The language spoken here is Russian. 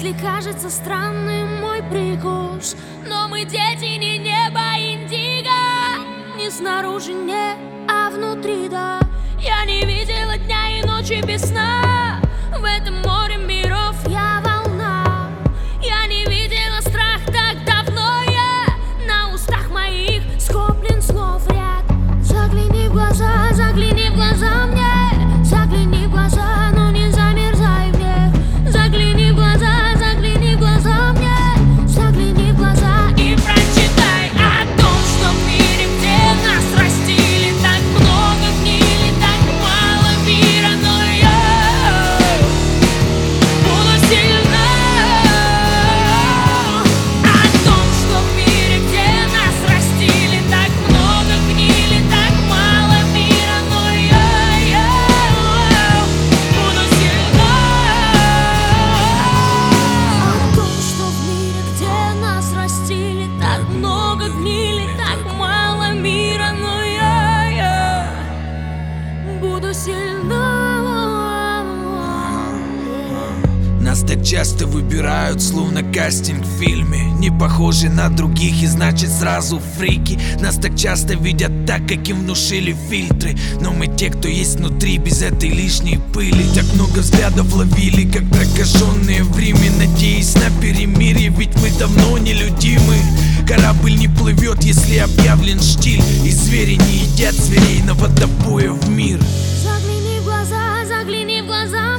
Если кажется странным мой прикус, но мы дети не неба индиго. Не снаружи, не, а внутри, да. Я не видела дня и ночи без сна. В этом море миров я волна. Я не видела страх так давно. Я на устах моих скоплен слов ряд. Загляни в глаза мне. Загляни в глаза, но не замерзай мне. Загляни в глаза мне. Загляни в глаза и прочитай о том, что в мире, где нас растили, так много гнили, так мало мира, но я буду сильна. О том, что в мире, где нас растили, так много гнили, так мало мира, но я буду сильна. О том, что в мире, где нас растили, так много гнили, так мало мира, но я буду сильна. Нас так часто выбирают, словно кастинг в фильме. Не похожи на других и значит сразу фрики. Нас так часто видят так, как им внушили фильтры. Но мы те, кто есть внутри, без этой лишней пыли. Так много взглядов ловили, как прокаженные в Риме, надеясь на перемирие, ведь мы давно нелюдимы. Корабль не плывет, если объявлен штиль. И звери не едят зверей на водопое в мир. Загляни в глаза